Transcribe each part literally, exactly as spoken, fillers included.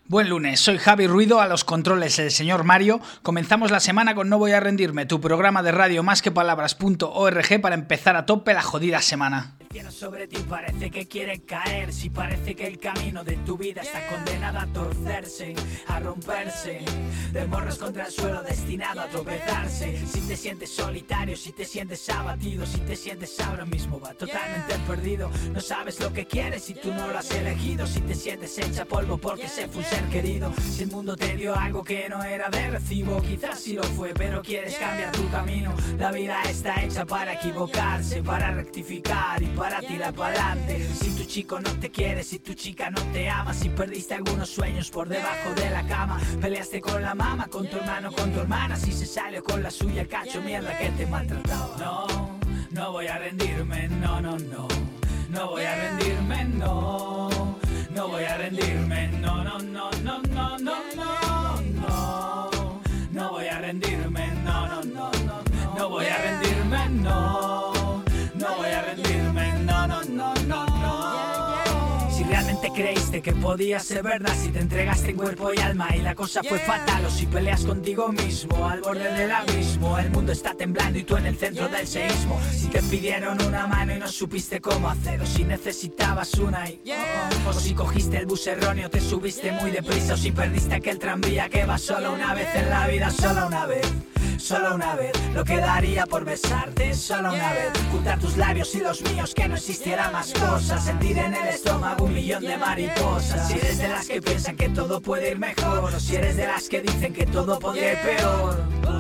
Buen lunes, soy Javi Ruido, a los controles el señor Mario. Comenzamos la semana con No Voy a Rendirme, tu programa de radio más que palabras punto org para empezar a tope la jodida semana. El cielo sobre ti parece que quiere caer, si parece que el camino de tu vida está condenado a torcerse, a romperse, de morros contra el suelo destinado a tropezarse. Si te sientes solitario, si te sientes abatido, si te sientes ahora mismo va totalmente perdido, no sabes lo que quieres si tú no lo has elegido, si te sientes hecha polvo porque se fue un ser querido, si el mundo te dio algo que no era de recibo, quizás sí lo fue, pero quieres cambiar tu camino. La vida está hecha para equivocarse, para rectificar y para tirar para adelante. Si tu chico no te quiere, si tu chica no te ama, si perdiste algunos sueños por debajo de la cama, peleaste con la mamá, con tu hermano, con tu hermana, si se salió con la suya el cacho mierda que te maltrataba. No, no voy a rendirme, no, no, no. No voy a rendirme, no. No voy a rendirme, no, no, no, no, no, no, no, no. No voy a rendirme, no, no, no, no, no. No voy a rendirme, no. No voy a rendirme, no, no, no, no, no. Si realmente creíste que podía ser verdad, si te entregaste en cuerpo y alma y la cosa fue fatal, o si peleas contigo mismo al borde del abismo, el mundo está temblando y tú en el centro del seísmo. Si te pidieron una mano y no supiste cómo hacer, o si necesitabas una y oh, o si cogiste el bus erróneo, te subiste muy deprisa, o si perdiste aquel tranvía que va solo una vez en la vida, solo una vez. Solo una vez, lo que daría por besarte, solo una vez, juntar tus labios y los míos, que no existiera más cosas, sentir en el estómago un millón de mariposas. Si eres de las que piensan que todo puede ir mejor, o si eres de las que dicen que todo podría ir peor,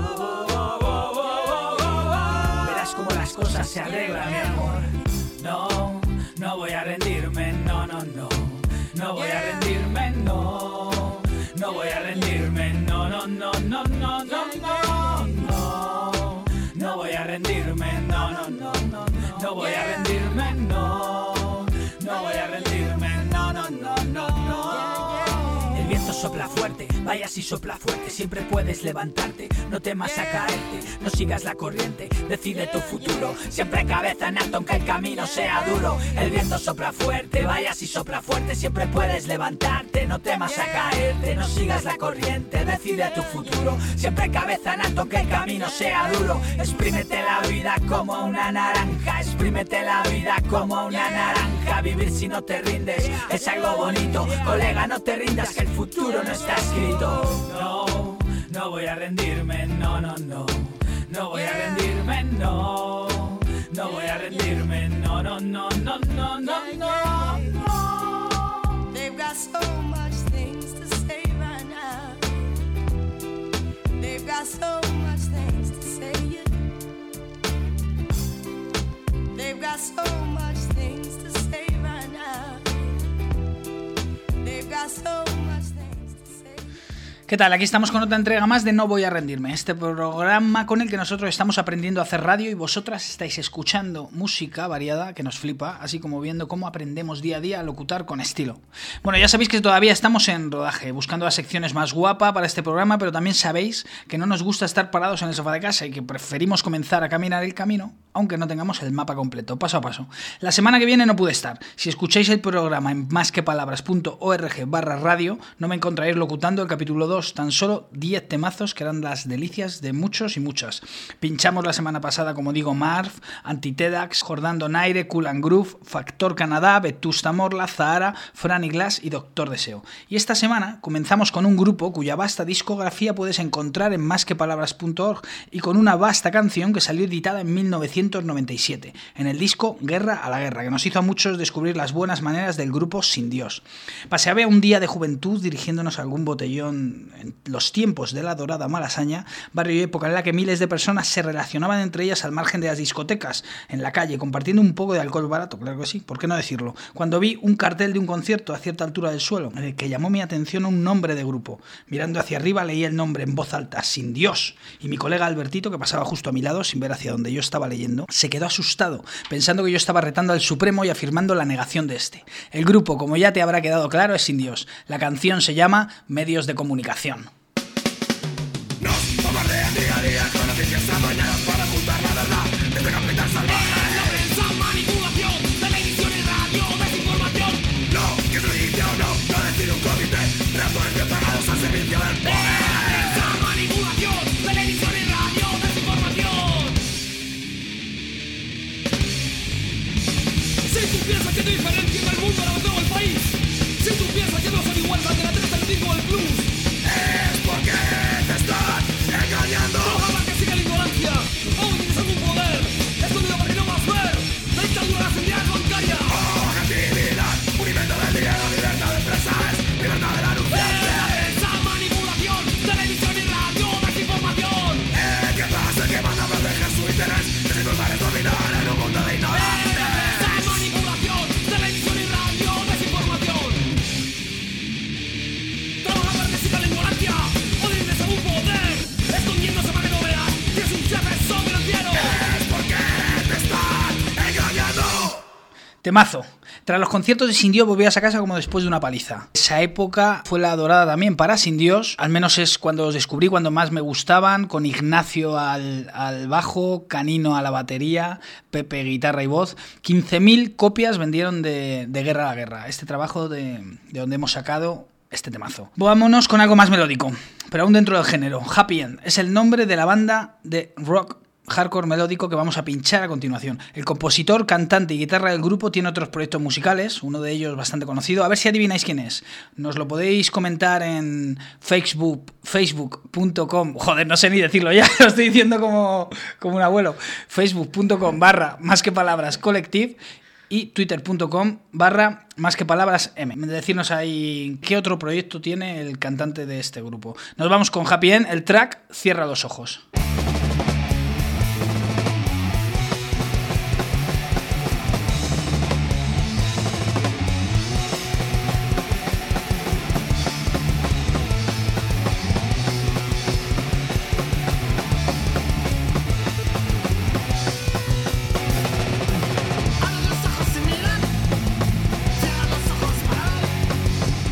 verás cómo las cosas se arreglan, mi amor. No, no voy a rendirme, no, no, no. No voy a rendirme, no. No voy a rendirme, no, no, no, no, no, no, no, no. No voy a rendirme, no, no, no, no, no. No voy a rendirme, no. No voy a rendirme, no, no, no, no, no. El viento sopla fuerte, vaya si sopla fuerte, siempre puedes levantarte, no temas a caerte, no sigas la corriente, decide tu futuro, siempre cabeza en alto aunque el camino sea duro. El viento sopla fuerte, vaya si sopla fuerte, siempre puedes levantarte, no temas a caerte, no sigas la corriente, decide tu futuro, siempre cabeza en alto aunque el camino sea duro. Exprímete la vida como una naranja, exprímete la vida como una naranja, vivir si no te rindes es algo bonito, colega no te rindas que el futuro no está escrito. No, no voy a rendirme, no, no, no. No voy a rendirme, no. No voy a rendirme, no, no, no, no, no, no, no, no. They've got so much things to say right now. They've got so much things to say. They've got so much things to say right now. They've got so much things. ¿Qué tal? Aquí estamos con otra entrega más de No Voy a Rendirme, este programa con el que nosotros estamos aprendiendo a hacer radio y vosotras estáis escuchando música variada que nos flipa, así como viendo cómo aprendemos día a día a locutar con estilo. Bueno, ya sabéis que todavía estamos en rodaje, buscando las secciones más guapas para este programa, pero también sabéis que no nos gusta estar parados en el sofá de casa y que preferimos comenzar a caminar el camino, aunque no tengamos el mapa completo, paso a paso. La semana que viene no pude estar. Si escucháis el programa en más que palabras punto org barra radio, no me encontraréis locutando el capítulo dos, tan solo diez temazos que eran las delicias de muchos y muchas. Pinchamos la semana pasada, como digo, Marv, Antitedax, Jordan Donaire, Cool and Groove, Factor Canadá, Vetusta Morla, Zahara, Franny Glass y Doctor Deseo. Y esta semana comenzamos con un grupo cuya vasta discografía puedes encontrar en más que palabras punto org y con una vasta canción que salió editada en mil novecientos noventa y siete, en el disco Guerra a la Guerra, que nos hizo a muchos descubrir las buenas maneras del grupo Sin Dios. Paseaba un día de juventud dirigiéndonos a algún botellón en los tiempos de la dorada Malasaña, barrio y época en la que miles de personas se relacionaban entre ellas al margen de las discotecas, en la calle, compartiendo un poco de alcohol barato, claro que sí, ¿por qué no decirlo? Cuando vi un cartel de un concierto a cierta altura del suelo, en el que llamó mi atención un nombre de grupo. Mirando hacia arriba leí el nombre en voz alta, Sin Dios, y mi colega Albertito, que pasaba justo a mi lado sin ver hacia donde yo estaba leyendo, se quedó asustado, pensando que yo estaba retando al Supremo y afirmando la negación de este. El grupo, como ya te habrá quedado claro, es Sin Dios. La canción se llama Medios de Comunicación. Nos bombardean día a día con noticias amañadas para ocultar la verdad de este capital salvaje. La prensa, manipulación, televisión y radio, desinformación. No, que se dice o no, no decide un comité. reactores bien pegados al servicio del poder. Esa manipulación, televisión y radio, desinformación. Si tú piensas que no hay diferencia en el mundo, ahora tengo el país. Si tú piensas que no son igual que la tres, el disco o el blues, Es porque te están engañando. ojalá que siga la ignorancia. Aún tienes algún poder, escondido para que no vas a ver. La dictadura de la seguridad bancaria. Objetividad, un invento del dinero, libertad de empresa es libertad de la anunciante. Esa manipulación, televisión y radio, desinformación. Eh, ¿Qué pasa? Que van a proteger su interés, que sin duda es dominar en un mundo de ignorancia. Esa manipulación, televisión y radio, desinformación. Trabaja para que siga la ignorancia. O tienes algún poder, escondiéndose para que no veas que es un jefe financiero. Es porque te están engañando. Temazo. Tras los conciertos de Sin Dios volví a esa casa como después de una paliza. Esa época fue la dorada también para Sin Dios, al menos es cuando los descubrí, cuando más me gustaban, con Ignacio al, al bajo, Canino a la batería, Pepe guitarra y voz. quince mil copias vendieron de, de Guerra a la Guerra, este trabajo de, de donde hemos sacado este temazo. Vámonos con algo más melódico, pero aún dentro del género. Happy End es el nombre de la banda de rock hardcore melódico que vamos a pinchar a continuación. El compositor, cantante y guitarra del grupo tiene otros proyectos musicales, uno de ellos bastante conocido. A ver si adivináis quién es. Nos lo podéis comentar en Facebook, facebook punto com. Joder, no sé ni decirlo ya, lo estoy diciendo como, como un abuelo. facebook punto com barra más que palabras collective y twitter punto com barra más que palabras m. Decirnos ahí qué otro proyecto tiene el cantante de este grupo. Nos vamos con Happy End, el track Cierra los ojos.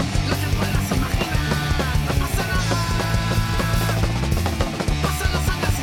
Pasan los años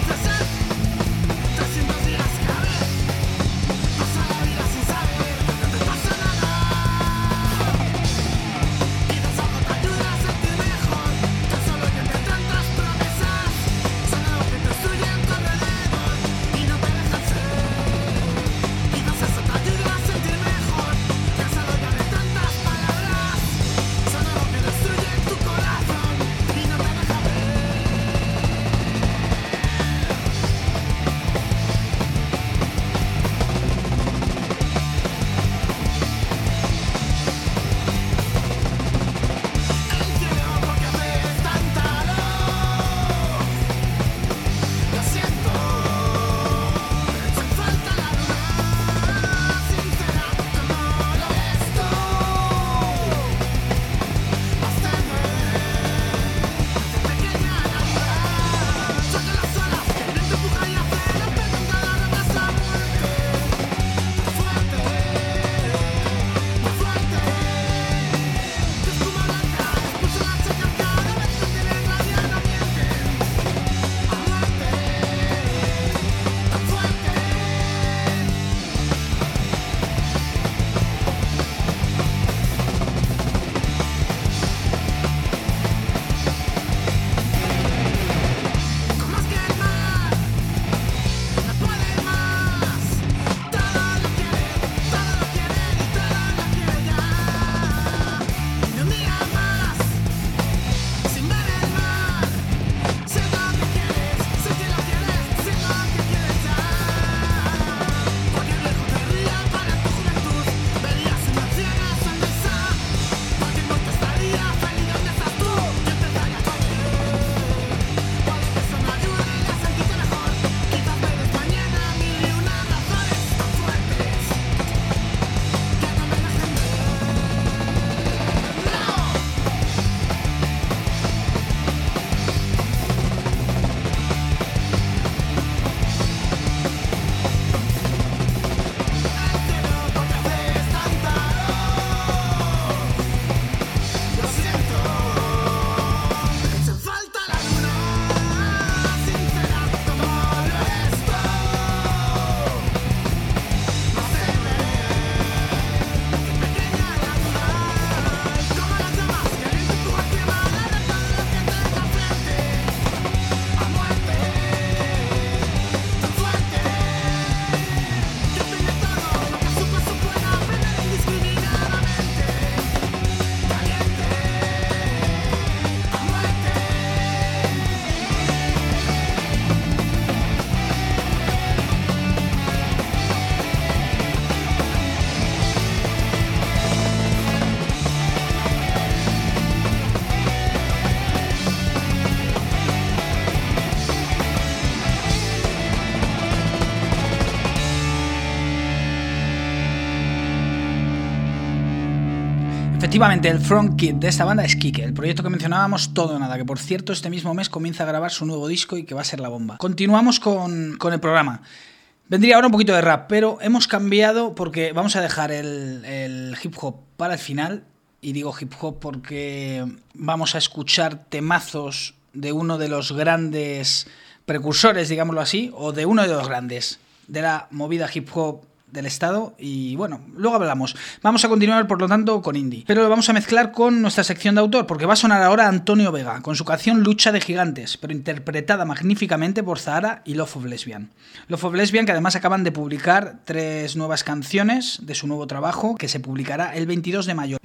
Efectivamente, el frontkit de esta banda es Kike, el proyecto que mencionábamos, Todo o Nada, que por cierto este mismo mes comienza a grabar su nuevo disco y que va a ser la bomba. Continuamos con, con el programa. Vendría ahora un poquito de rap, pero hemos cambiado porque vamos a dejar el, el hip hop para el final. Y digo hip hop porque vamos a escuchar temazos de uno de los grandes precursores, digámoslo así, o de uno de los grandes de la movida hip hop del estado. Y bueno, luego hablamos. Vamos a continuar por lo tanto con indie, pero lo vamos a mezclar con nuestra sección de autor, porque va a sonar ahora Antonio Vega con su canción Lucha de Gigantes, pero interpretada magníficamente por Zahara y Love of Lesbian. Love of Lesbian, que además acaban de publicar tres nuevas canciones de su nuevo trabajo, que se publicará el veintidós de mayo.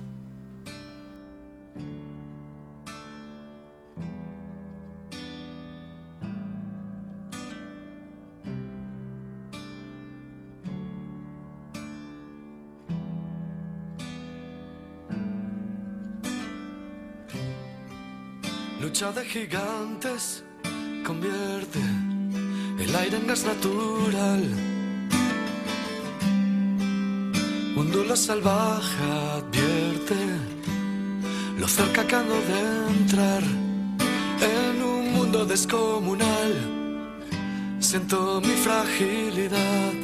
Lucha de gigantes convierte el aire en gas natural. Un duelo salvaje advierte lo cerca que ando de entrar en un mundo descomunal. Siento mi fragilidad.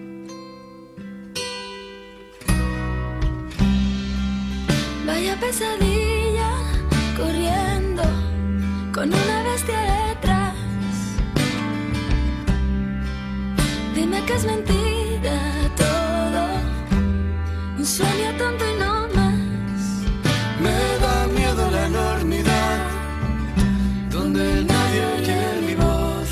Vaya pesadilla corriendo con una bestia detrás. Dime que es mentira todo, un sueño tonto y no más. Me da miedo la enormidad, donde nadie oye mi voz.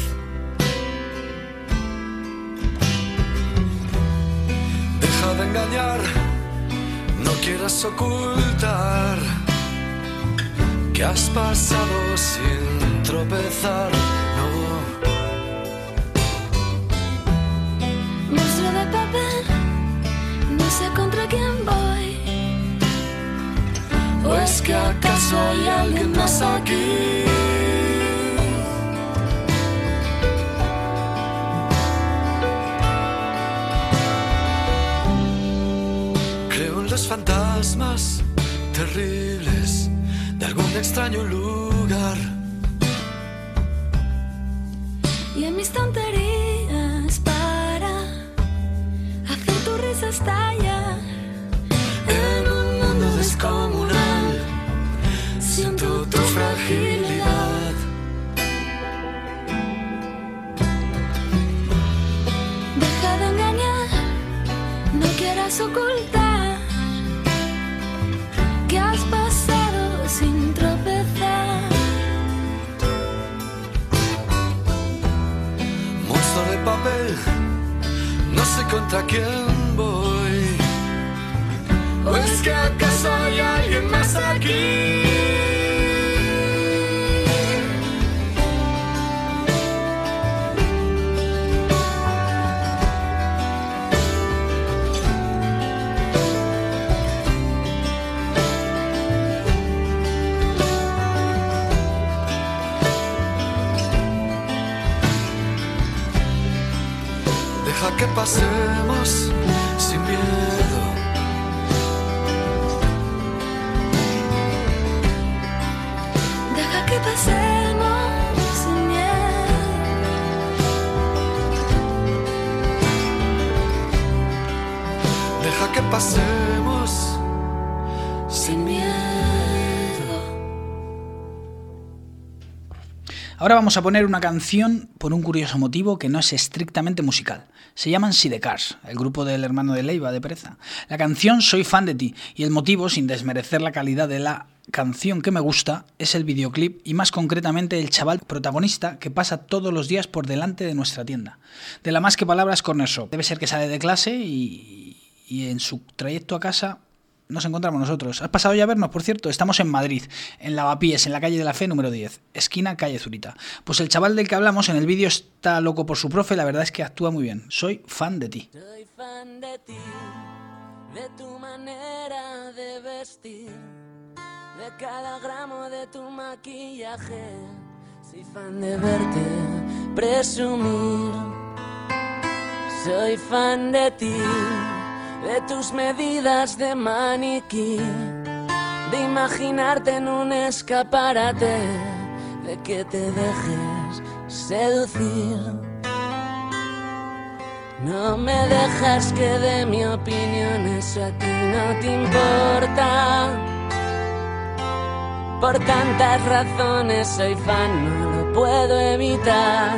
Deja de engañar, no quieras ocultar que has pasado sin tropezar, no. Monstruo de papel, no sé contra quién voy. ¿O es que acaso hay alguien más aquí? Creo en los fantasmas terribles de algún extraño lugar. Y en mis tonterías para hacer tu risa estallar. En un mundo descomunal siento tu fragilidad. Deja de engañar, no quieras ocultar que has pasado sin tropezar. Monstruo de papel, no sé contra quién voy. ¿O es que acaso hay alguien más aquí? Deja que pasemos sin miedo. Deja que pasemos sin miedo. Deja que pasemos sin miedo. Ahora vamos a poner una canción por un curioso motivo que no es estrictamente musical. Se llaman Sidecars, el grupo del hermano de Leiva, de Pereza. La canción Soy fan de ti, y el motivo, sin desmerecer la calidad de la canción que me gusta, es el videoclip y más concretamente el chaval protagonista que pasa todos los días por delante de nuestra tienda. De la más que palabras Corner Shop. Debe ser que sale de clase y, y en su trayecto a casa nos encontramos nosotros. ¿Has pasado ya a vernos, por cierto? Estamos en Madrid, en Lavapiés, en la calle de la Fe número diez, esquina calle Zurita. Pues el chaval del que hablamos en el vídeo está loco por su profe, la verdad es que actúa muy bien. Soy fan de ti. Soy fan de ti, de tu manera de vestir, de cada gramo de tu maquillaje. Soy fan de verte presumir. Soy fan de ti, de tus medidas de maniquí, de imaginarte en un escaparate, de que te dejes seducir. No me dejas que dé mi opinión, eso a ti no te importa. Por tantas razones soy fan, no lo puedo evitar.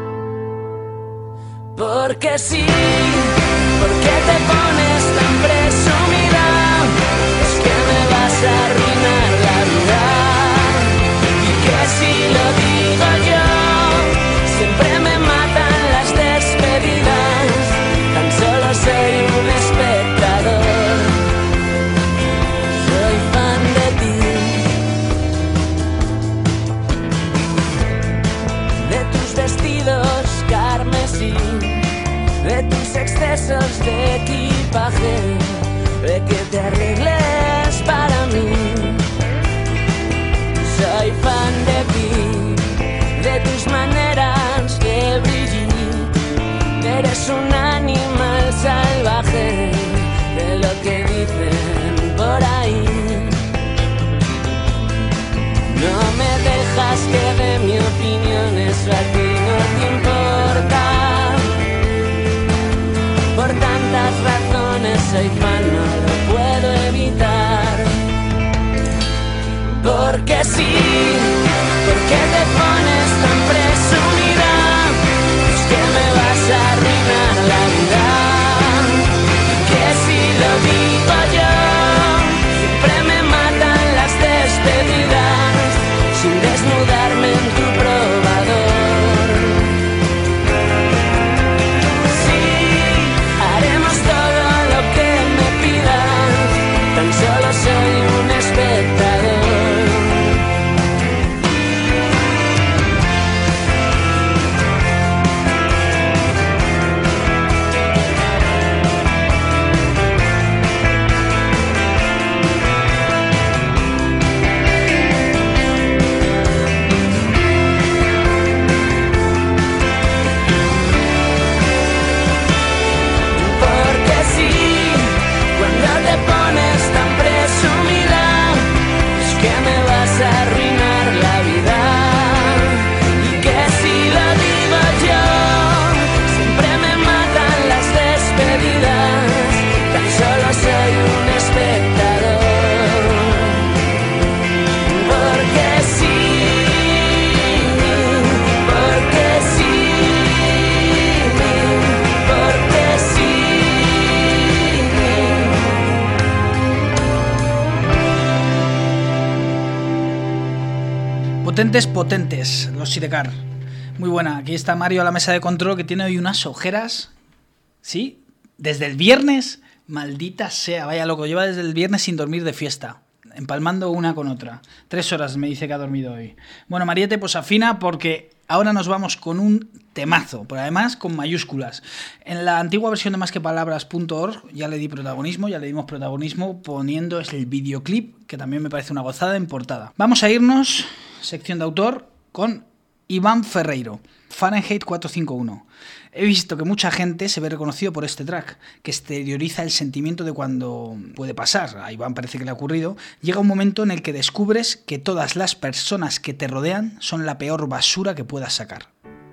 Porque sí, porque te pones tan presumida, es que me vas a arruinar la vida. Y que si lo digo yo, siempre me matan las despedidas. Tan solo soy un espectador, soy fan de ti, de tus vestidos carmesí, de tus excesos de equipaje, de que te arregles para mí. Soy fan de ti, de tus maneras de brillar. Eres un animal salvaje, de lo que dicen por ahí. No me dejas que dé mi opinión, eso a ti no te importa. Por tantas razones soy fan, no lo puedo evitar. Porque sí, porque te pones tan presumida, es que me vas a arruinar la vida. Que si lo digo yo, siempre me matan las despedidas, sin desnudarme en tu probador. Sí, haremos todo lo que me pidas, tan solo soy un espectador. Potentes, potentes, los Sidecar. Muy buena. Aquí está Mario a la mesa de control, que tiene hoy unas ojeras. ¿Sí? Desde el viernes. Maldita sea, vaya loco. Lleva desde el viernes sin dormir de fiesta, empalmando una con otra. Tres horas me dice que ha dormido hoy. Bueno, Mariette, pues afina, porque ahora nos vamos con un temazo, pero además con mayúsculas. En la antigua versión de más que palabras punto org ya le di protagonismo, ya le dimos protagonismo poniendo el videoclip, que también me parece una gozada en portada. Vamos a irnos, sección de autor, con Iván Ferreiro, Fahrenheit cuatrocientos cincuenta y uno. He visto que mucha gente se ve reconocido por este track, que exterioriza el sentimiento de cuando puede pasar. A Iván parece que le ha ocurrido. Llega un momento en el que descubres que todas las personas que te rodean son la peor basura que puedas sacar.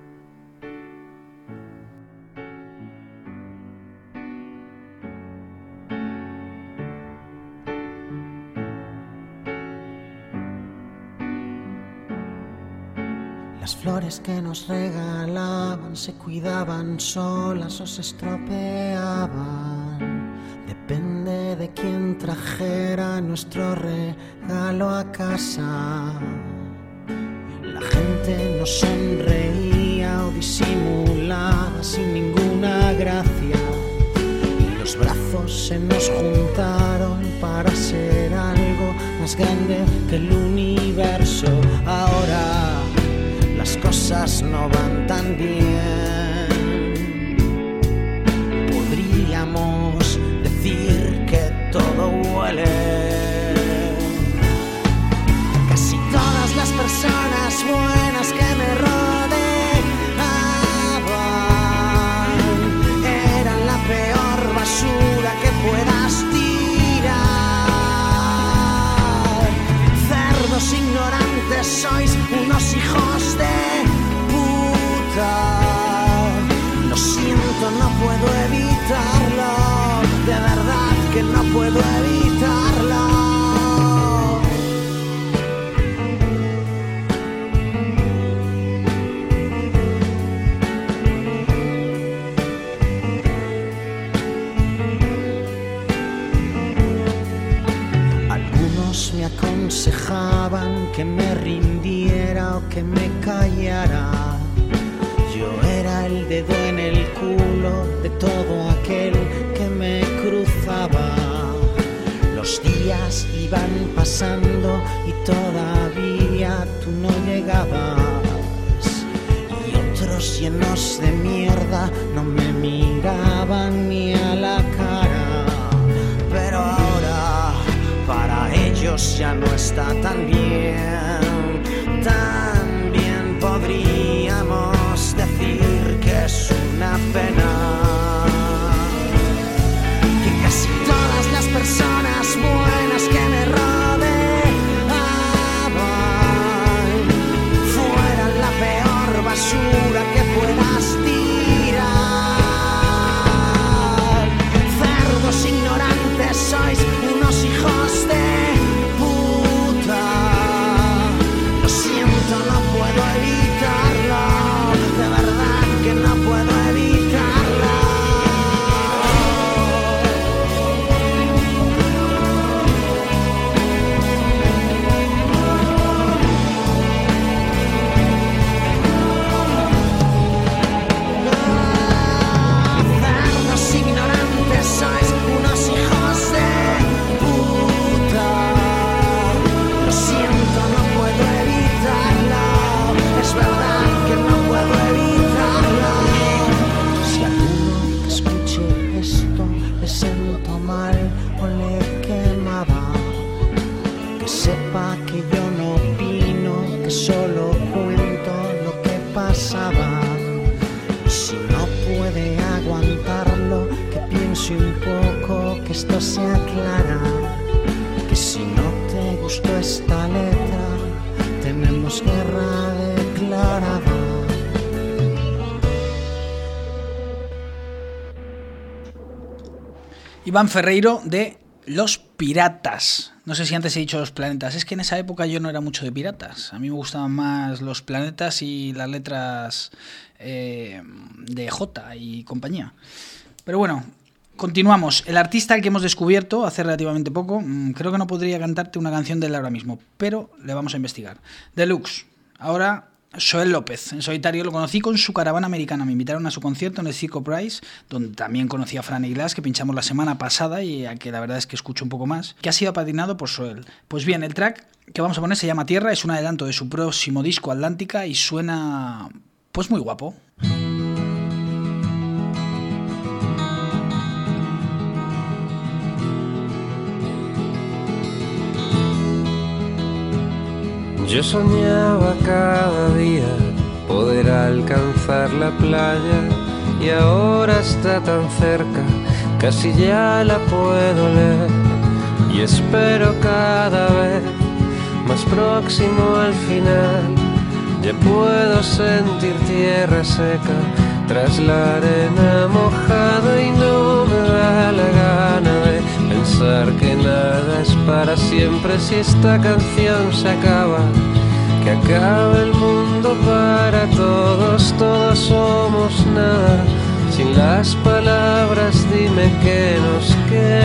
Las flores que nos regalaban se cuidaban solas o se estropeaban. Depende de quién trajera nuestro regalo a casa. La gente nos sonreía o disimulaba sin ninguna gracia. Y los brazos se nos juntaron para ser algo más grande que el universo. Ahora las cosas no van tan bien. Podríamos decir que todo huele. Casi todas las personas buenas que me rodeaban eran la peor basura que puedas tirar. ignorantes, sois unos hijos de puta. Lo siento, no puedo evitarlo, de verdad que no puedo evitarlo. Me aconsejaban que me rindiera o que me callara. Yo era el dedo en el culo de todo aquel que me cruzaba. Los días iban pasando y todavía tú no llegabas. Y otros llenos de mierda no me miraban ni a la cara. Pero ahora para ellos ya no está tan bien. También podríamos decir que es una pena que casi todas las personas buenas que me rodeaban fueran la peor basura que puedas tirar. Cerdos ignorantes, sois unos hijos de puta. Lo siento, no puedo evitarlo, de verdad que no puedo evitarlo. Cerdos ignorantes, sois unos hijos de puta. Lo siento, no puedo evitarlo, es verdad que no puedo evitarlo. Si alguno que escuche esto le siento mal o le quemaba, que sepa que yo no opino, que solo cuento lo que pasaba. Si no puede aguantarlo, que piense un poco, que esto se aclara. Que si no te gustó esta letra, tenemos guerra declarada. Iván Ferreiro de Los Piratas. No sé si antes he dicho Los Planetas. Es que en esa época yo no era mucho de piratas. A mí me gustaban más Los Planetas y las letras eh, de Jota y compañía. Pero bueno, continuamos. El artista al que hemos descubierto hace relativamente poco, mmm, creo que no podría cantarte una canción de él ahora mismo, pero le vamos a investigar. Deluxe. Ahora Joel López, en solitario. Lo conocí con su caravana americana. Me invitaron a su concierto en el Circo Price, donde también conocí a Fran y Glass, que pinchamos la semana pasada y a que la verdad es que escucho un poco más, que ha sido apadrinado por Joel. Pues bien, el track que vamos a poner se llama Tierra, es un adelanto de su próximo disco Atlántica y suena pues muy guapo. Yo soñaba cada día poder alcanzar la playa y ahora está tan cerca, casi ya la puedo leer y espero cada vez más próximo al final. Ya puedo sentir tierra seca tras la arena mojada y no me da la gana de pensar que nada es para siempre. Si esta canción se acaba, que acabe el mundo para todos, todos somos nada. Sin las palabras dime qué nos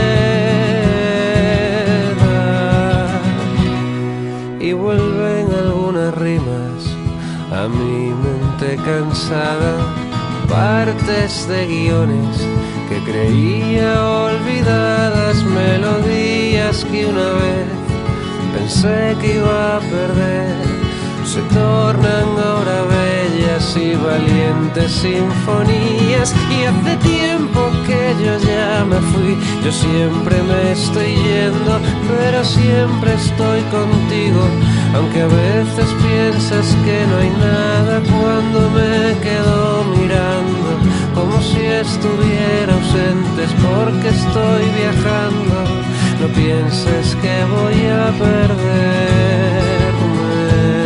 queda. Y vuelven algunas rimas a mi mente cansada, partes de guiones que creía olvidadas, melodías que una vez pensé que iba a perder, se tornan ahora bellas y valientes sinfonías. Y hace tiempo que yo ya me fui, yo siempre me estoy yendo, pero siempre estoy contigo, aunque a veces piensas que no hay nada cuando me quedo mirando, como si estuviera ausente, es porque estoy viajando. No pienses que voy a perderme.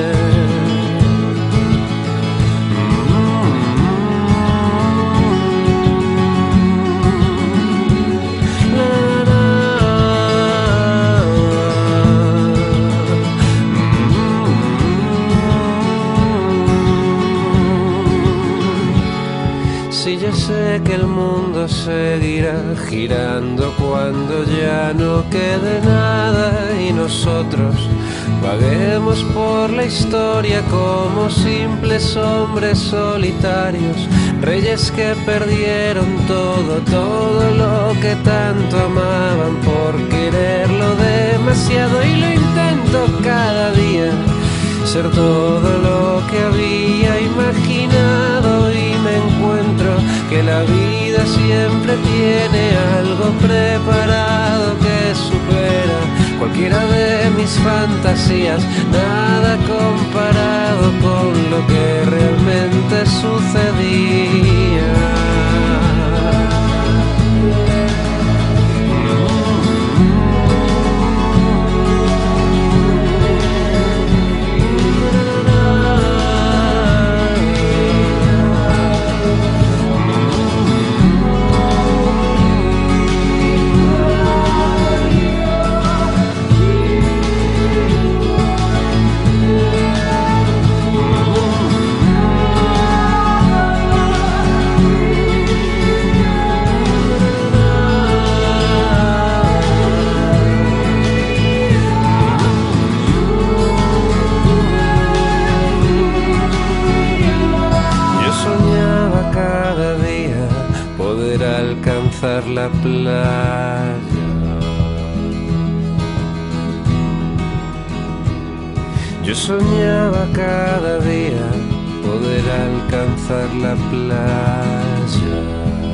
yo sé que el mundo seguirá girando cuando ya no quede nada y nosotros vaguemos por la historia como simples hombres solitarios, reyes que perdieron todo, todo lo que tanto amaban por quererlo demasiado. Y lo intento cada día, ser todo lo que había imaginado, y me encuentro que la vida siempre tiene algo preparado que supera cualquiera de mis fantasías, nada comparado con lo que realmente sucedía. La playa. Yo soñaba cada día poder alcanzar la playa.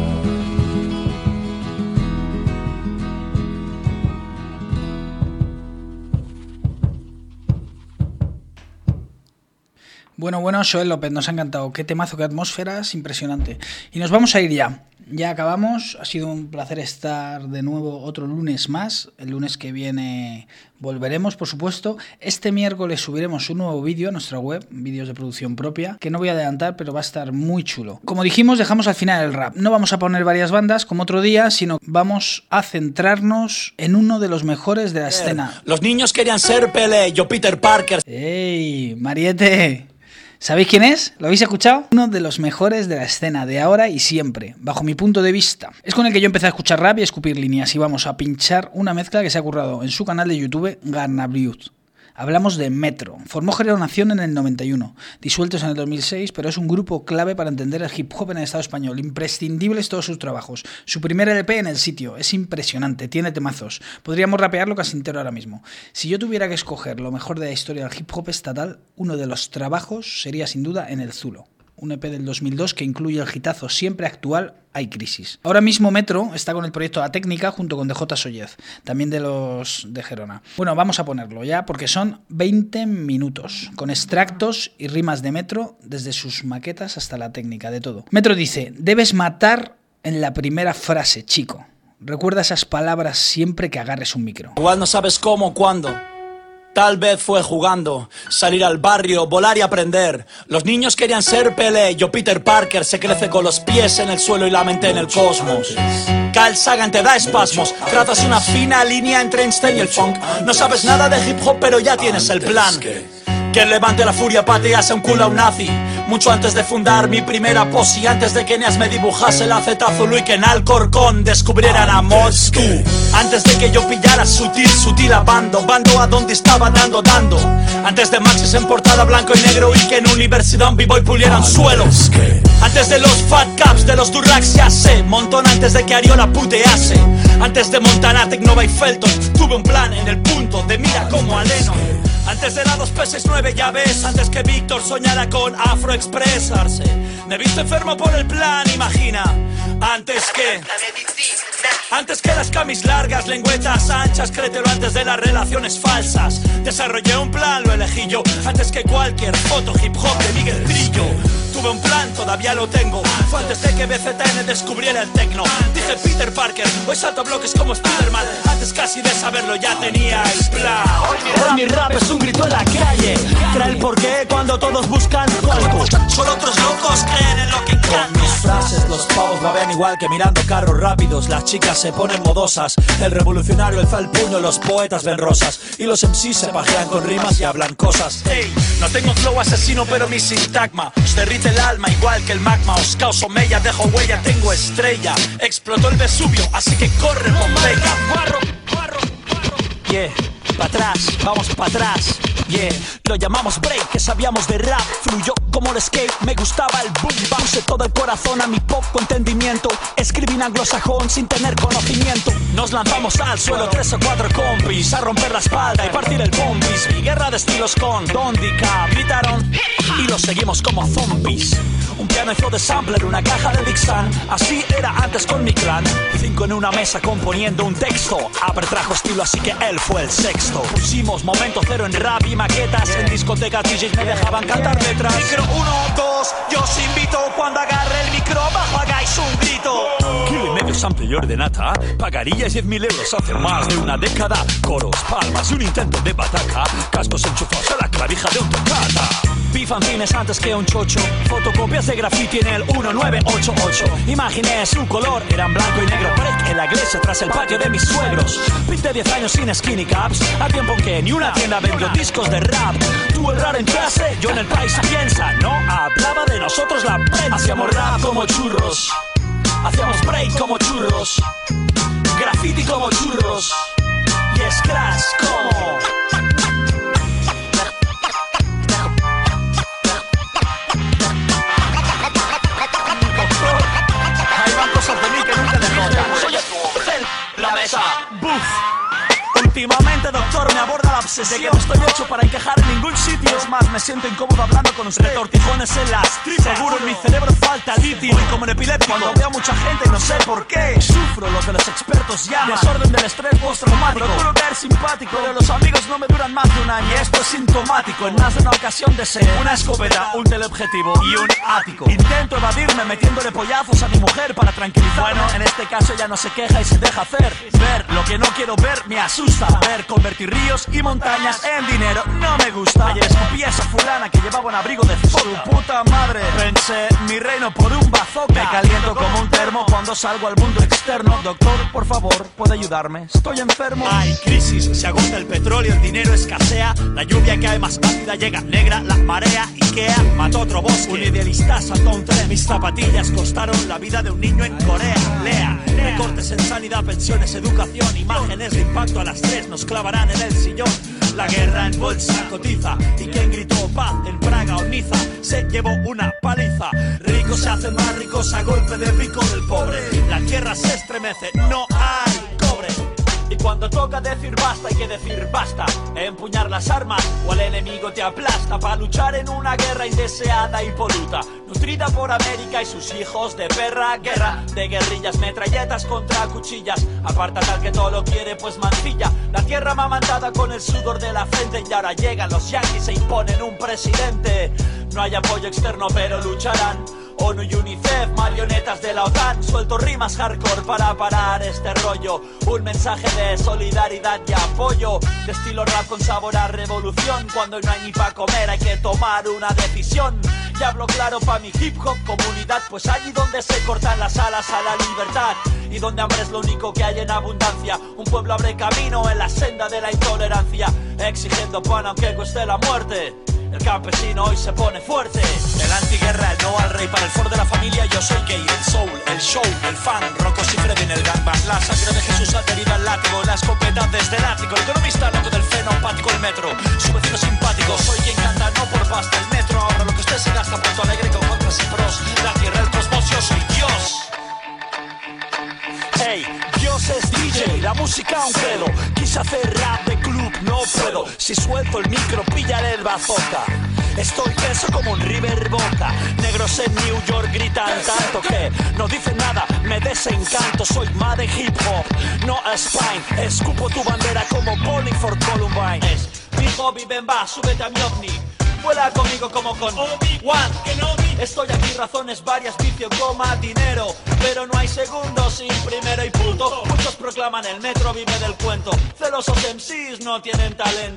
Bueno, bueno, Joel López, nos ha encantado. Qué temazo, qué atmósferas, impresionante. Y nos vamos a ir ya. Ya acabamos, ha sido un placer estar de nuevo otro lunes más. El lunes que viene volveremos, por supuesto. Este miércoles subiremos un nuevo vídeo a nuestra web, vídeos de producción propia, que no voy a adelantar, pero va a estar muy chulo. Como dijimos, dejamos al final el rap. No vamos a poner varias bandas como otro día, sino vamos a centrarnos en uno de los mejores de la escena. Los niños querían ser Pelé, yo Peter Parker. ¡Ey, Mariette! ¿Sabéis quién es? ¿Lo habéis escuchado? Uno de los mejores de la escena de ahora y siempre, bajo mi punto de vista. Es con el que yo empecé a escuchar rap y a escupir líneas, y vamos a pinchar una mezcla que se ha currado en su canal de YouTube, Garnabriut. Hablamos de Metro. Formó Generación en el noventa y uno, disueltos en el dos mil seis, pero es un grupo clave para entender el hip hop en el Estado español. Imprescindibles todos sus trabajos. Su primer L P en El Sitio es impresionante, tiene temazos. Podríamos rapearlo casi entero ahora mismo. Si yo tuviera que escoger lo mejor de la historia del hip hop estatal, uno de los trabajos sería sin duda En el Zulo. Un E P del dos mil dos que incluye el hitazo siempre actual Hay Crisis. Ahora mismo Metro está con el proyecto La Técnica junto con D J Sollez, también de los de Gerona. Bueno, vamos a ponerlo ya porque son veinte minutos, con extractos y rimas de Metro desde sus maquetas hasta La Técnica, de todo. Metro dice: debes matar en la primera frase, chico. Recuerda esas palabras siempre que agarres un micro. Igual no sabes cómo o cuándo. Tal vez fue jugando, salir al barrio, volar y aprender. Los niños querían ser Pelé, yo Peter Parker. Se crece con los pies en el suelo y la mente en el cosmos. Carl Sagan te da espasmos, trazas una fina línea entre Einstein y el funk. No sabes nada de hip hop pero ya tienes el plan. Quien levante la furia patease un culo a un nazi. Mucho antes de fundar mi primera posi, antes de que Eneas me dibujase la Z azul y que en Alcorcón descubrieran a Moscú. Antes de que yo pillara sutil, sutil a bando, bando a donde estaba dando, dando. Antes de Maxis en portada blanco y negro y que en Universidad un b-boy pulieran suelo. Antes de los Fat Caps, de los Durax ya sé, montón antes de que Ariola putease. Antes de Montana, Tecnova y Felton, tuve un plan en el punto de mira como Aleno. Antes de la dos P sesenta y nueve ya ves, antes que Víctor soñara con afroexpresarse. Me he visto enfermo por el plan, imagina. Antes que... Antes que las camis largas, lengüetas anchas, créetelo antes de las relaciones falsas. Desarrollé un plan, lo elegí yo, antes que cualquier foto hip hop de Miguel Trillo. Tuve un plan, todavía lo tengo. Fue antes de que B Z N descubriera el tecno. Dije Peter Parker, hoy salto bloques como Spiderman. Antes casi de saberlo ya tenía el plan. Hoy mi rap es un grito en la calle. Crea el porqué cuando todos buscan algo. Solo otros locos creen en lo que canto. frases, los pavos babean igual que mirando carros rápidos. Las chicas se ponen modosas, el revolucionario alza el puño, los poetas ven rosas y los M Cs se pajean con rimas y hablan cosas. Ey, no tengo flow asesino pero mi sintagma os derrite el alma igual que el magma. Os causo mella, dejo huella, tengo estrella. Explotó el Vesubio, así que corre Pompeya. Barro, barro, barro. Yeah, pa' atrás, vamos pa' atrás. Yeah, lo llamamos break, que sabíamos de rap. Fluyó como el skate, me gustaba el boom bap. Puse todo el corazón a mi poco entendimiento. Escribí en anglosajón sin tener conocimiento. Nos lanzamos al suelo tres o cuatro compis a romper la espalda y partir el pompis. Mi guerra de estilos con Dondica gritaron y los seguimos como zombies. Un piano hizo de sampler, una caja de Dixon. Así era antes con mi clan. Cinco en una mesa componiendo un texto. Aper trajo estilo, así que él fue el sexto. Pusimos momento cero en rap y maquetas. En discoteca D Js me dejaban cantar letras. Micro uno, dos, yo os invito. Cuando agarre el micro bajo hagáis un grito. Kilo y medio sample y ordenata. Pagaríais diez mil euros hace más de una década. Coros, palmas y un intento de bataca. Cascos enchufados a la clavija de un tocata. Vi fanzines antes que un chocho. Fotocopias de graffiti en el uno nueve ocho ocho. Imaginé su color, eran blanco y negro. Break en la iglesia tras el patio de mis suegros. Pinté diez años sin skinny caps. A tiempo en que ni una tienda vendió discos de rap. Tú el raro en clase, yo en el país piensa. No hablaba de nosotros la prensa. Hacíamos rap como churros. Hacíamos break como churros. Graffiti como churros. Y scratch como... de mí que nunca te notan. Soy el la mesa. Buf. Últimamente, doctor, me aborda la obsesión. De que no estoy hecho para encajar en ningún sitio. Es más, me siento incómodo hablando con usted. Retortijones en las tripas. Seguro en mi cerebro falta litio. Voy como un epiléptico cuando veo a mucha gente y no sé por qué. Sufro lo que los expertos llaman desorden del estrés postraumático. Procuro caer simpático, pero los amigos no me duran más de un año. Y esto es sintomático. En más de una ocasión deseo una escopeta, un teleobjetivo y un ático. Intento evadirme metiéndole pollazos a mi mujer para tranquilizar. Bueno, en este caso ella no se queja y se deja hacer. Ver lo que no quiero ver me asusta. Ver convertir ríos y montañas en dinero no me gusta. Ayer escupí a esa fulana que llevaba un abrigo de foca. Su puta madre. Pensé mi reino por un bazooka. Me caliento como un termo cuando salgo al mundo externo. Doctor, por favor, ¿puede ayudarme? Estoy enfermo. Hay crisis, se agota el petróleo, el dinero escasea. La lluvia cae más ácida, llega negra la marea. Ikea mató otro bosque. Un idealista saltó un tren. Mis zapatillas costaron la vida de un niño en Corea. Lea, recortes en sanidad, pensiones, educación. Imágenes de impacto a las tres nos clavarán en el sillón. La guerra en bolsa cotiza. Y quien gritó paz en Praga o Niza se llevó una paliza. Ricos se hacen más ricos a golpe de pico del pobre. La tierra se estremece, no hay cobre. Y cuando toca decir basta hay que decir basta. Empuñar las armas o el enemigo te aplasta. Para luchar en una guerra indeseada y poluta, nutrida por América y sus hijos de perra. Guerra de guerrillas, metralletas contra cuchillas. Aparta tal que todo lo quiere pues mancilla. La tierra amamantada con el sudor de la frente. Y ahora llegan los yanquis e imponen un presidente. No hay apoyo externo pero lucharán. ONU y UNICEF, marionetas de la OTAN. Suelto rimas hardcore para parar este rollo. Un mensaje de solidaridad y apoyo. De estilo rap con sabor a revolución. Cuando no hay ni pa' comer hay que tomar una decisión. Y hablo claro pa' mi hip hop comunidad. Pues allí donde se cortan las alas a la libertad. Y donde hambre es lo único que hay en abundancia. Un pueblo abre camino en la senda de la intolerancia. Exigiendo pan aunque cueste la muerte. El campesino hoy se pone fuerte. El antiguerra, el no al rey. Para el foro de la familia yo soy gay. El soul, el show, el fan. Rocos y Freddy en el gangbang. La sangre de Jesús adherida al látigo. La escopeta desde el ático. El economista loco del fenopático. El metro, su vecino simpático. Soy quien canta no por pasta. El metro ahorra lo que usted se gasta. Punto alegre con contras y pros. La tierra, el cosmos, yo soy Dios. Hey, Dios es D J, la música un pedo. Quise hacer rap de club, no puedo. Si suelto el micro, píllale el bazooka. Estoy tenso como un River Boca. Negros en New York gritan tanto que no dicen nada, me desencanto. Soy mad de hip hop, no a spine. Escupo tu bandera como Bowling for Columbine. Es mi hobby, ven va, súbete a mi ovni. Vuela conmigo como con Obi-Wan Kenobi. Estoy aquí, razones varias, vicio, coma, dinero. Pero no hay segundos sin primero y punto. Muchos proclaman el metro vive del cuento. Celosos M Cs no tienen talento.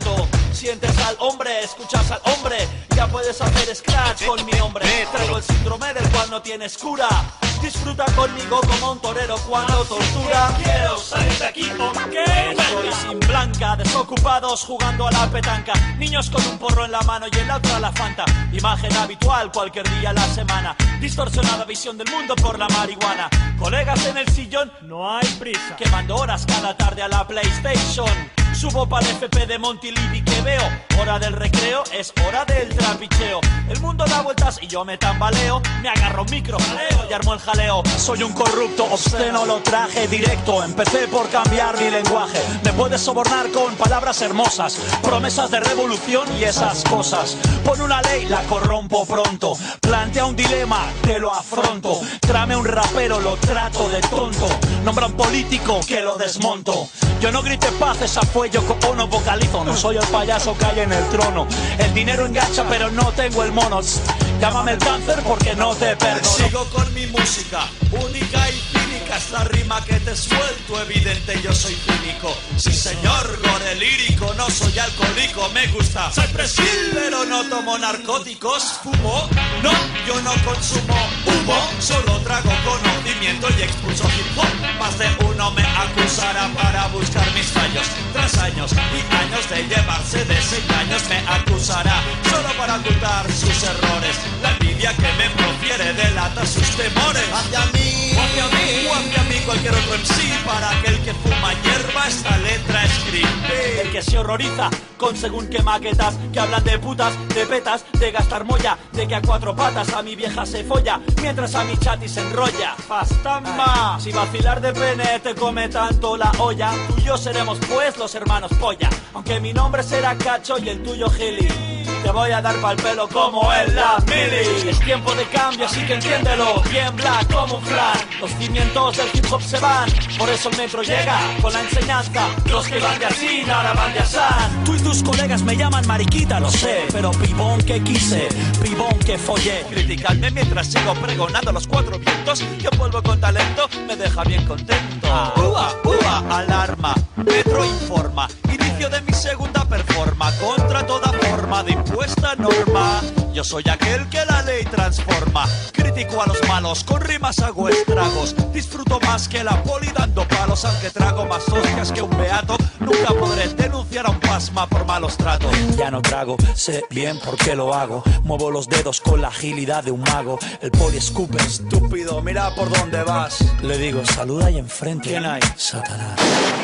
Sientes al hombre, escuchas al hombre, ya puedes hacer scratch con mi nombre. Traigo el síndrome del cual no tienes cura. Disfruta conmigo como un torero cuando tortura. Quiero salir de aquí, ok. Estoy sin blanca, desocupados jugando a la petanca. Niños con un porro en la mano y en la otra la Fanta. Imagen habitual cualquier día a la semana. Distorsionada visión del mundo por la marihuana. Colegas en el sillón, no hay prisa. Quemando horas cada tarde a la PlayStation. Subo para el F P de Montilivi que veo. Hora del recreo, es hora del trapicheo. El mundo da vueltas y yo me tambaleo. Me agarro micro, jaleo y armo el jaleo. Soy un corrupto, obsceno, lo traje directo. Empecé por cambiar mi lenguaje. Me puedes sobornar con palabras hermosas, promesas de revolución y esas cosas. Pon una ley, la corrompo pronto. Plantea un dilema, te lo afronto. Trame un rapero, lo trato de tonto. Nombra un político, que lo desmonto. Yo no grite paz, esa fue Yoko Ono, vocalizo. No soy el payaso que hay en el trono. El dinero engancha pero no tengo el mono. Llámame el cáncer porque no te perdono. Sigo con mi música, única y cínica. Es la rima que te suelto, evidente yo soy cínico. Sí señor, gore lírico, no soy alcohólico. Me gusta Cypress Hill, pero no tomo narcóticos. Fumo, no, yo no consumo humo. Solo trago conocimiento y expulso hip hop. Más de uno me acusará para buscar mis fallos. Tras años y años de llevarse desengaños me acusará solo para ocultar sus errores. La envidia que me profiere delata sus temores. Hacia mí, o hacia mí, o hacia mí cualquier otro M C. Para aquel que fuma hierba esta letra escribe. El que se horroriza con según qué maquetas que hablan de putas, de petas, de gastar molla, de que a cuatro patas a mi vieja se folla mientras a mi chati se enrolla. Fastamba, si vacilar de pene te come tanto la olla, tú y yo seremos pues los hermanos polla. Aunque mi nombre será Cacho y el tuyo Gili, te voy a dar pa'l pelo como en la mili. Es tiempo de cambio, así que entiéndelo. Tiembla como un flan, los cimientos del hip hop se van. Por eso el metro llega con la enseñanza. Los que van de así, ahora van de asán. Tú y tus colegas me llaman mariquita, lo sé, pero pibón que quise, pibón que follé. Criticadme mientras sigo pregonando los cuatro vientos. Yo vuelvo con talento, me deja bien contento. Ua, ua, alarma, Metro informa. Inicio de mi segunda performa contra toda forma de impuesta norma. Yo soy aquel que la ley transforma. Critico a los malos, con rimas hago estragos. Disfruto más que la poli dando palos. Aunque trago más hostias que un beato, nunca podré denunciar a un pasma por malos tratos. Ya no trago, sé bien por qué lo hago. Muevo los dedos con la agilidad de un mago. El poli escupe, estúpido, mira por dónde vas. Le digo, saluda ahí enfrente. ¿Quién hay? Satanás.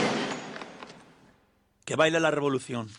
Que baile la revolución.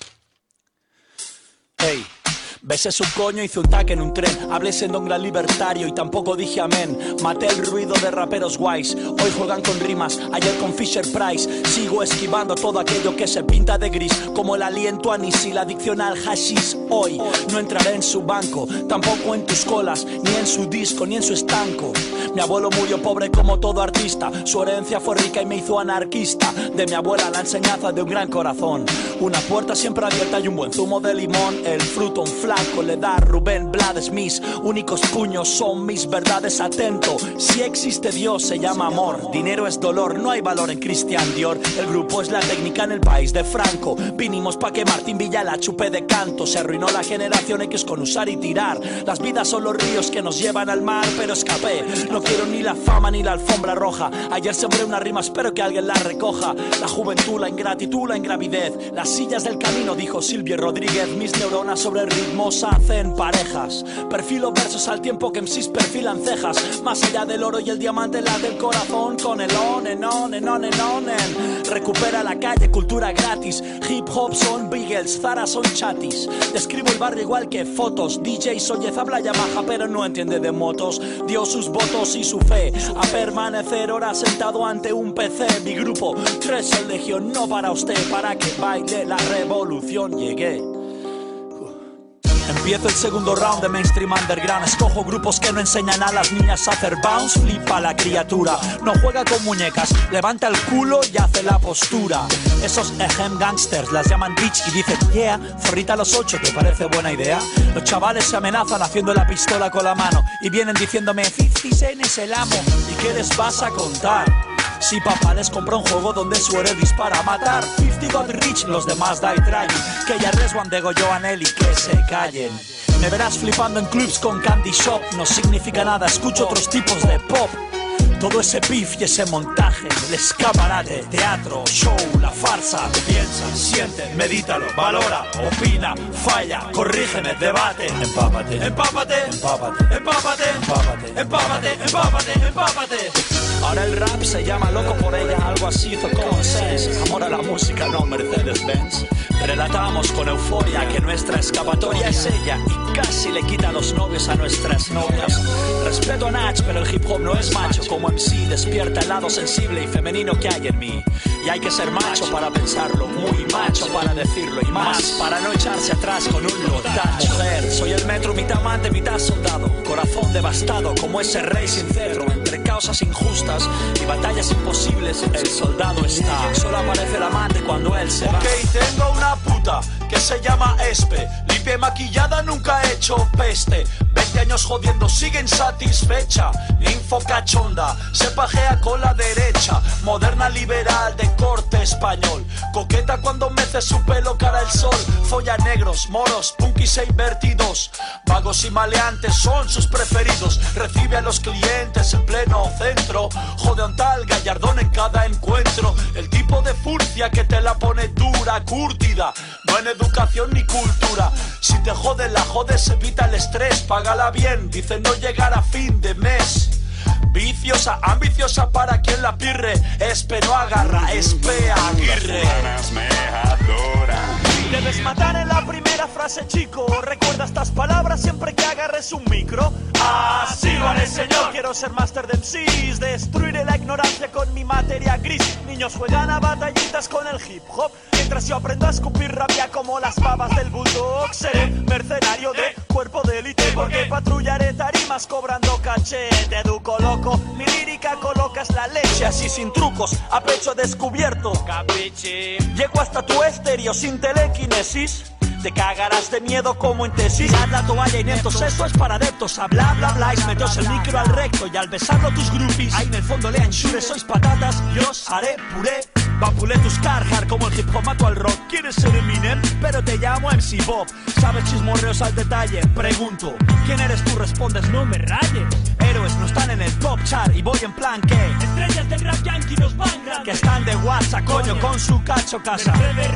Hey, besé su coño, hice un taque en un tren. Hablé siendo un gran libertario y tampoco dije amén. Maté el ruido de raperos guays. Hoy juegan con rimas, ayer con Fisher Price. Sigo esquivando todo aquello que se pinta de gris, como el aliento anís y la adicción al hashish. Hoy no entraré en su banco, tampoco en tus colas, ni en su disco, ni en su estanco. Mi abuelo murió pobre como todo artista. Su herencia fue rica y me hizo anarquista. De mi abuela la enseñanza de un gran corazón. Una puerta siempre abierta y un buen zumo de limón. El fruto un flaco le da Rubén Blades. Mis únicos puños son mis verdades. Atento, si existe Dios se llama amor. Dinero es dolor, no hay valor en Christian Dior. El grupo es la técnica en el país de Franco. Vinimos pa' que Martín Villa la chupe de canto. Se arruinó la generación X con usar y tirar. Las vidas son los ríos que nos llevan al mar, pero escapé. No quiero ni la fama ni la alfombra roja. Ayer sembré una rima, espero que alguien la recoja. La juventud, la ingratitud, la ingravidez. Las sillas del camino, dijo Silvio Rodríguez. Mis neuronas sobre ritmos hacen parejas. Perfilo versos al tiempo que M Cs perfilan cejas. Más allá del oro y el diamante, la del corazón. Con el on and on and on and on and. Recupera la calle, cultura gratis. Hip hop son Beagles, Zara son chatis. Describo el barrio igual que fotos. D J Sollez habla Yamaha pero no entiende de motos. Dio sus votos y su fe a permanecer horas sentado ante un P C. Mi grupo, tres en legión, no para usted, para que baile la revolución. Llegué. Empiezo el segundo round de mainstream underground. Escojo grupos que no enseñan a las niñas a hacer bounce. Flipa la criatura, no juega con muñecas. Levanta el culo y hace la postura. Esos ejem gangsters las llaman bitch y dicen yeah, zorrita a los ocho, ¿te parece buena idea? Los chavales se amenazan haciendo la pistola con la mano y vienen diciéndome fifty cent es el amo. ¿Y qué les vas a contar? Si papá les compra un juego donde suere dispara a matar, cincuenta got rich, los demás die trying. Que ya reswan de Goyo Nelly, que se callen. Me verás flipando en clubs con Candy Shop, no significa nada, escucho otros tipos de pop. Todo ese pif y ese montaje, el escaparate, teatro, show, la farsa. Piensa, siente, medítalo, valora, opina, falla, corrígeme, debate. Empápate, empápate, empápate, empápate, empápate, empápate, empápate, empápate. Ahora el rap se llama loco por ella, algo así hizo Common Sense. Amor a la música, no Mercedes-Benz. Relatamos con euforia que nuestra escapatoria es ella y casi le quita los novios a nuestras novias. Respeto a Nach, pero el hip hop no es macho. Como M C despierta el lado sensible y femenino que hay en mí. Y hay que ser macho para pensarlo, muy macho para decirlo y más para no echarse atrás con un lotacho. Mujer, soy el metro, mitad amante, mitad soldado. Corazón devastado como ese rey sin cetro. Entre causas injustas y batallas imposibles, el soldado está. Solo aparece el amante cuando él se va. Ok, tengo una puta que se llama Espe. Limpia y maquillada, nunca he hecho peste. veinte años jodiendo, sigue insatisfecha. Info cachonda, se pajea con la derecha. Moderna liberal de corte español. Coqueta cuando mece su pelo cara al sol. Folla negros, moros, punkis e invertidos. Vagos y maleantes son sus preferidos. Recibe a los clientes en pleno centro. Jode a un tal gallardón en cada encuentro. El tipo de furcia que te la pone dura, curtida. No en educación ni cultura. Si te jode la jodes, evita el estrés. Págala bien, dice no llegar a fin de mes. Viciosa, ambiciosa para quien la pirre. Espe no agarra, espea Aguirre. Debes matar en la primera frase, chico. Recuerda estas palabras siempre que agarres un micro. Así lo haré, señor. Quiero ser máster de M Cs. Destruiré la ignorancia con mi materia gris. Niños juegan a batallitas con el hip hop. Mientras yo aprendo a escupir rabia como las babas del bulldog. Seré mercenario de cuerpo de élite, porque patrullaré tarimas cobrando caché. Te educo loco, mi lírica colocas la leche. Así sin trucos, a pecho descubierto. Capiche. Llego hasta tu estéreo sin telequinesis. Te cagarás de miedo como en tesis. Haz la toalla ineptos, esto es para adeptos. A bla bla bla, y meteos el micro al recto. Y al besarlo tus groupies, ahí en el fondo lean shure, sois patatas. Yo os haré puré. Vapulé tus carjar como el hip hop mato al rock. ¿Quieres ser Eminem? Pero te llamo M C Bob. ¿Sabes chismorreos al detalle? Pregunto, ¿quién eres tú? Respondes, no me rayes. Héroes no están en el top chart y voy en plan que estrellas del rap yankee nos van grandes. Que están de WhatsApp, coño, con su cacho casa.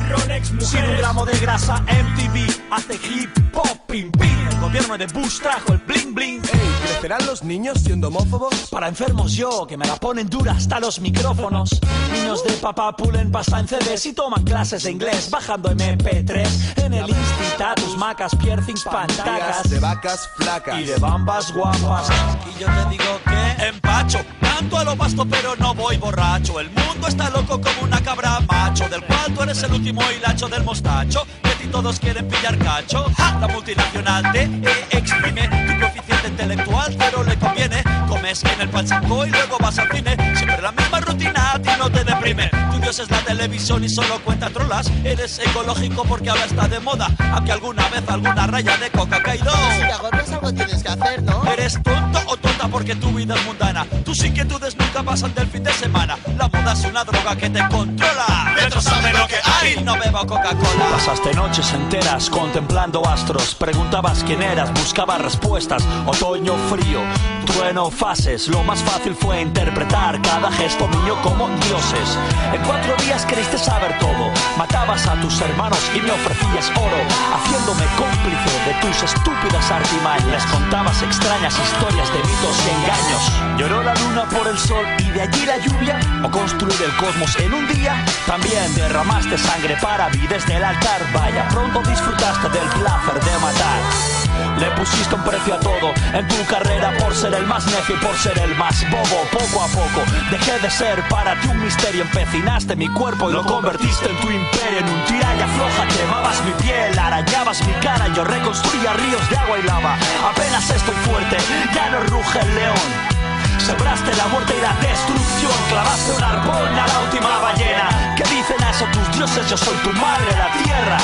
Sin un gramo de grasa, M T V hace hip hop, pim pim. El gobierno de Bush trajo el bling bling. Ey, ¿crecerán los niños siendo homófobos? Para enfermos yo, que me la ponen dura hasta los micrófonos. Niños de papá pulen pasta en C Ds y toman clases de inglés bajando M P tres. En el Insta, tus macas, piercings, pantallas de vacas flacas y de bambas guapas. Y yo te digo que empacho, canto a lo vasto pero no voy borracho. El mundo está loco como una cabra macho, del cual tú eres el último hilacho del mostacho. De ti todos quieren pillar cacho. ¡Ja! La multinacional te eh, exprime tu coeficiente intelectual, pero le conviene. Comes en el pachanco y luego vas al cine. Siempre la misma rutina, a ti no te deprime. Tu Dios es la televisión y solo cuenta trolas. Eres ecológico porque ahora está de moda, aunque alguna vez alguna raya de coca ha caído. Si te agotas algo tienes que hacer, ¿no? Eres tonto o tonta porque tu vida es mundana. Tus inquietudes nunca pasan del fin de semana. La moda es una droga que te controla. Dentro sabe lo que hay, no bebo Coca-Cola. Pasaste noches enteras contemplando astros. Preguntabas quién eras, buscabas respuestas. Otoño, frío, trueno, fases. Lo más fácil fue interpretar cada gesto mío como dioses. En cuatro días creíste saber todo. Matabas a tus hermanos y me ofrecías oro, haciéndome cómplice de tus estúpidas artimañas. Les contabas extrañas historias de mitos y engaños. Lloró la luna por el sol y de allí la lluvia. O construir el cosmos en un día. También derramaste sangre para mí desde el altar. Vaya, pronto disfrutaste del placer de matar. Le pusiste un precio a todo en tu carrera por ser el más necio y por ser el más bobo. Poco a poco dejé de ser para ti un misterio. Empecinaste mi cuerpo y lo convertiste en tu imperio. En un tiraña floja quemabas mi piel, arañabas mi cara. Yo reconstruía ríos de agua y lava. Apenas estoy fuerte, ya no ruge el león. Sembraste la muerte y la destrucción. Clavaste un arpón a la última ballena. ¿Qué dicen a eso tus dioses? Yo soy tu madre, la tierra.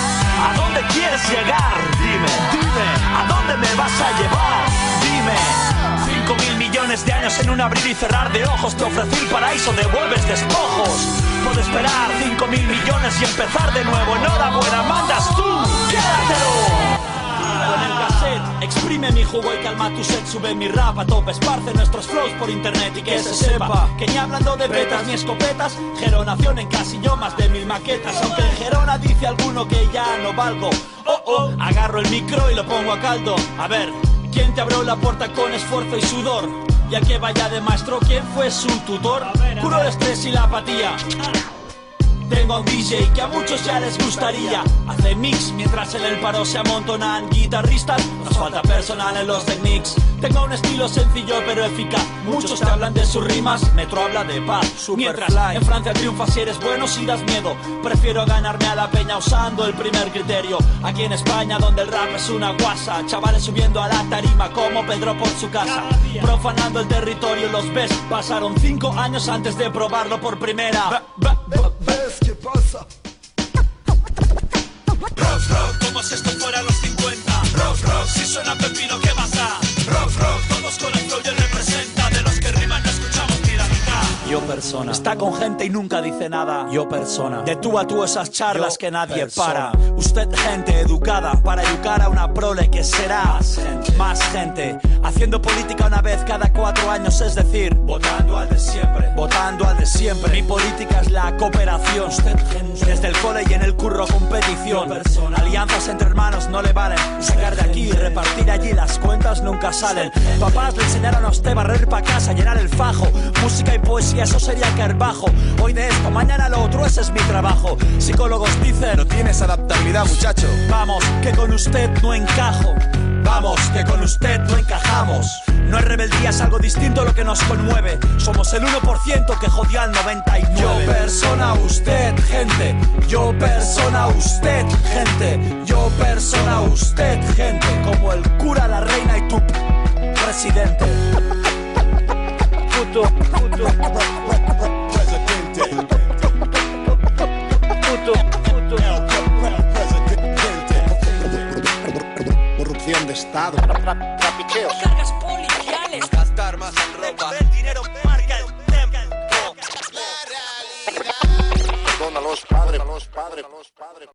¿A dónde quieres llegar? Dime, dime. ¿A dónde me vas a llevar? Dime. Cinco mil millones Millones de años en un abrir y cerrar de ojos. Te ofrecí el paraíso, devuelves despojos. Puedo esperar cinco mil millones y empezar de nuevo. Enhorabuena, mandas tú, quédatelo. Con el cassette, exprime mi jugo y calma tu sed. Sube mi rap a tope, esparce nuestros flows por internet y que se sepa que ni hablando de betas ni escopetas, Geronación encasilló más de mil maquetas. Aunque en Gerona dice alguno que ya no valgo. Oh, oh, agarro el micro y lo pongo a caldo. A ver, ¿quién te abrió la puerta con esfuerzo y sudor? Ya que vaya de maestro, ¿quién fue su tutor? Curó el estrés y la apatía. Tengo a un D J que a muchos ya les gustaría. Hace mix mientras en el paro se amontonan guitarristas. Nos falta personal en los techniques. Tengo un estilo sencillo pero eficaz. Muchos te hablan de sus rimas, Metro habla de paz. Mientras en Francia triunfas si eres bueno, si das miedo. Prefiero ganarme a la peña usando el primer criterio. Aquí en España donde el rap es una guasa, chavales subiendo a la tarima como Pedro por su casa. Profanando el territorio, los ves. Pasaron cinco años antes de probarlo por primera. Ba, ba, ba. ¿Ves qué pasa? Rock, rock, como si esto fuera los cincuenta. Rock, rock, si suena pepino, ¿qué pasa? Rock, rock, todos con el flow y él representa. De los que riman no escuchamos ni la mitad. Yo persona, está con gente y nunca dice nada. Yo persona, de tú a tú esas charlas Yo que nadie persona. para. Usted gente educada para educar a una prole que será más gente. más gente. Haciendo política una vez cada cuatro años, es decir, votando al de siempre. Votando al de siempre. Mi política es la cooperación. Usted gente. Desde el cole y en el curro competición. Alianzas entre hermanos no le valen. Sacar de aquí y repartir allí, las cuentas nunca salen. Papás le enseñaron a usted barrer pa' casa, llenar el fajo. Música y poesía, eso sería caer bajo. Hoy de esto, mañana lo otro, ese es mi trabajo. Psicólogos dicen, no tienes adaptabilidad, muchacho. Vamos, que con usted no encajo. Vamos, que con usted no encajamos. No es rebeldía, es algo distinto lo que nos conmueve. Somos el uno por ciento que jodió al noventa y nueve. Yo persona, usted, gente. Yo persona, usted, gente. Yo persona, usted, gente. Como el cura, la reina y tu presidente. Puto, puto, presidente. Puto, puto. Corrupción de Estado. Trapicheos. Cargas policiales. Gastar más en ropa. El dinero marca el tempo. Perdónalos, padre. Perdónalos, padre.